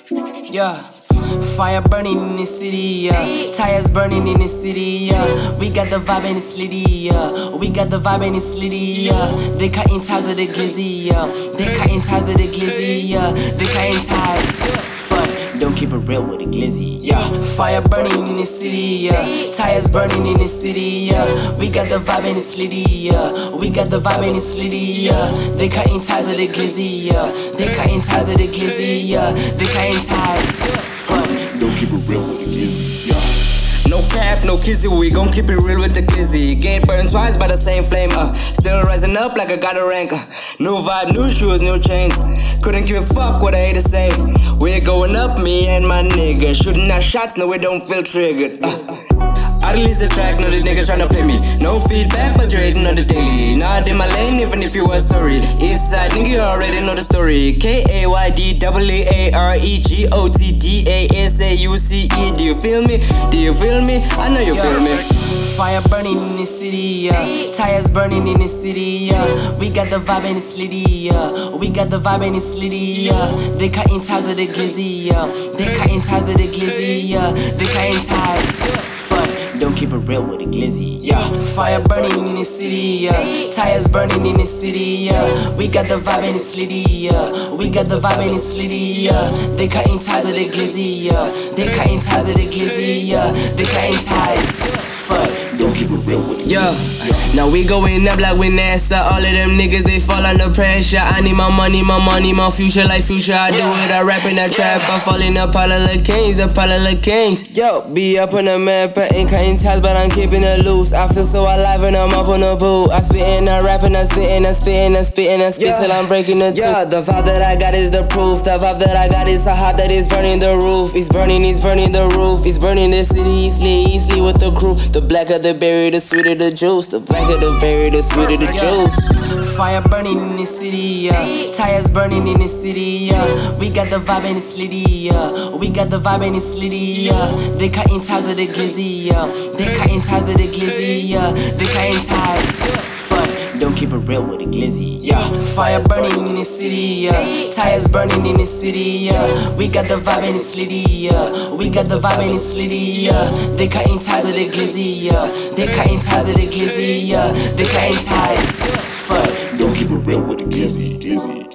Yeah, fire burning in the city, yeah. Tires burning in the city, yeah. We got the vibe in the slitty, yeah. We got the vibe in the slitty, yeah. They cutting ties with the glizzy, yeah. They cutting ties with the glizzy, yeah. They cutting ties. Fuck, don't keep it real with the glizzy, yeah. Fire burning in the city, yeah. Tires burning in the city, yeah. We got the vibe in the slitty, yeah. We got the vibe in the slitty, yeah. They cutting ties with the glizzy, yeah. They cutting ties with the glizzy, yeah. They cutting ties. Fuck, don't keep it real with the glizzy, yeah. No cap, no kizzy, we gon' keep it real with the glizzy. Get burned twice by the same flame, still rising up like I got a rank, new vibe, new shoes, new chains. Couldn't give a fuck what I hate to say. We're going up, me and my nigga. Shooting our shots, no we don't feel triggered. I release the track, no these niggas tryna play me. No feedback, but you're hating on the daily. Not in my lane, even if you were sorry. Eastside, nigga, you already know the story. KAYDAAREGOTDASAUCE. Do you feel me? Do you feel me? I know you feel me. Fire burning in the city, yeah. Tires burning in the city, yeah. We got the vibe in the slitty, yeah. We got the vibe in the slitty, yeah. They cutting ties with the glizzy, yeah. They cutting ties with the glizzy, yeah. They cutting ties. Fuck, don't keep it real with the glizzy, yeah. Fire burning in the city, yeah. Tires burning in the city, yeah. We got the vibe in the slitty, yeah. We got the vibe in the slitty, yeah. They cutting ties with the glizzy, yeah. They cutting ties with the glizzy, yeah. They cutting ties. Fuck, don't keep it real with the glizzy, yeah. Now we going up like we NASA. All of them niggas, they fall under pressure. I need my money, my future like future. I do it, I rap in that trap. I'm falling up all of the kings, Yo, be up on the map, I ain't cutting ties, but I'm keeping it loose. I feel so alive and I'm up on the boot. I spittin', I rapping, I spittin', till I'm breaking the tooth. Yeah, the vibe that I got is the proof. The vibe that I got is so hot that it's burning the roof. It's burning the roof. It's burning the city, easily with the crew. The blacker the berry, the sweeter the juice. The blacker the berry, the sweeter the juice. Fire burning in the city, yeah. Tires burning in the city, yeah. We got the vibe in the slitty, yeah. We got the vibe in the slitty, yeah. They cutting ties with the glizzy, yeah. They cutting ties with the glizzy, yeah. They cutting ties. Fuck, don't keep it real with the glizzy, yeah. Fire burning in the city, yeah. Tires burning in the city, yeah. We got the vibe in the slitty, yeah. We got the vibe in the slitty, yeah. They cutting ties with the glizzy, yeah. They cutting ties with the glizzy, yeah. They cutting ties. Fuck, don't keep it real with the glizzy.